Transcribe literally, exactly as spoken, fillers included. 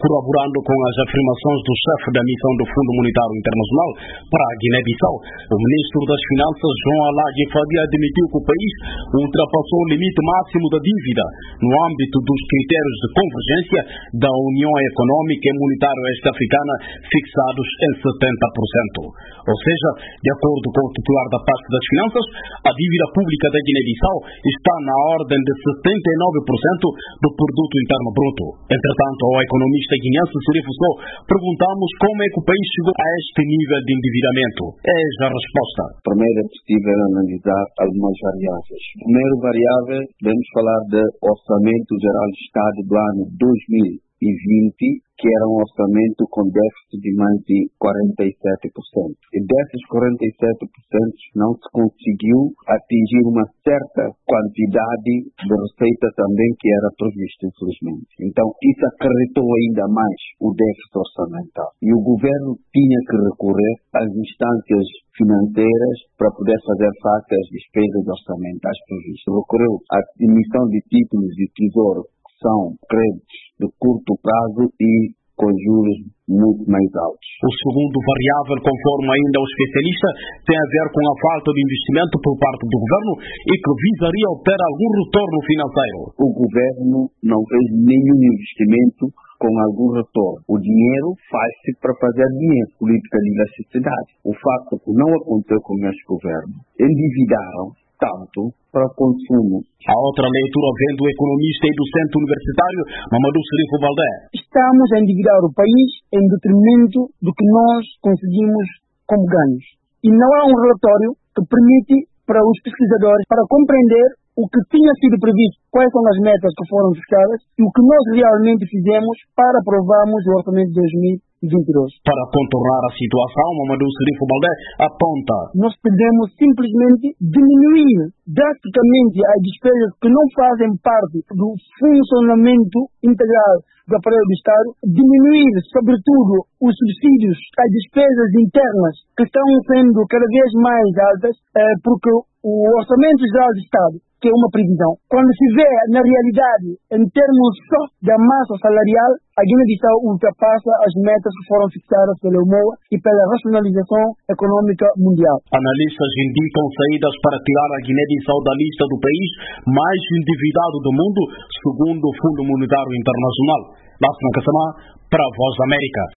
Corroborando com as afirmações do chefe da missão do Fundo Monetário Internacional para a Guiné-Bissau, o ministro das Finanças, João Alhaji Fadia, admitiu que o país ultrapassou o limite máximo da dívida no âmbito dos critérios de convergência da União Econômica e Monetária Oeste-Africana fixados em setenta por cento. Ou seja, de acordo com o titular da pasta das Finanças, a dívida pública da Guiné-Bissau está na ordem de setenta e nove por cento do produto interno bruto. Entretanto, ao economista guineense Sirifo Sow, perguntamos como é que o país chegou a este nível de endividamento. Eis a resposta. Primeiro é possível analisar algumas variáveis. Primeiro variável, devemos falar do Orçamento Geral do Estado do ano dois mil e vinte, que era um orçamento com déficit de mais de quarenta e sete por cento. E desses quarenta e sete por cento não se conseguiu atingir uma certa quantidade de receita também que era prevista, infelizmente. Então, isso acarretou ainda mais o déficit orçamental. E o governo tinha que recorrer às instâncias financeiras para poder fazer face às despesas orçamentais previstas. Recorreu à emissão de títulos de tesouro, são créditos de curto prazo e com juros muito mais altos. O segundo variável, conforme ainda o especialista, tem a ver com a falta de investimento por parte do governo e que visaria obter algum retorno financeiro. O governo não fez nenhum investimento com algum retorno. O dinheiro faz-se para fazer dinheiro, política de elasticidade. O facto que não aconteceu com este governo, endividaram tanto para consumo. A outra leitura vem do economista e docente universitário Mamadou Sirifo Baldé. Estamos a endividar o país em detrimento do que nós conseguimos como ganhos. E não há um relatório que permite para os pesquisadores para compreender o que tinha sido previsto, quais são as metas que foram fixadas e o que nós realmente fizemos para aprovarmos o orçamento de dois mil e vinte e dois. Para contornar a situação, Mamadou Sirifo Baldé aponta: nós podemos simplesmente diminuir drasticamente as despesas que não fazem parte do funcionamento integral do aparelho do Estado, diminuir, sobretudo, os subsídios, as despesas internas que estão sendo cada vez mais altas, eh, porque o Orçamento Geral do Estado, que é uma previsão, quando se vê na realidade, em termos só da massa salarial, a Guiné-Bissau ultrapassa as metas que foram fixadas pela U M O A e pela racionalização econômica mundial. Analistas indicam saídas para tirar a Guiné-Bissau da lista do país mais endividado do mundo, segundo o Fundo Monetário Internacional. Lástima Kassama, para a Voz da América.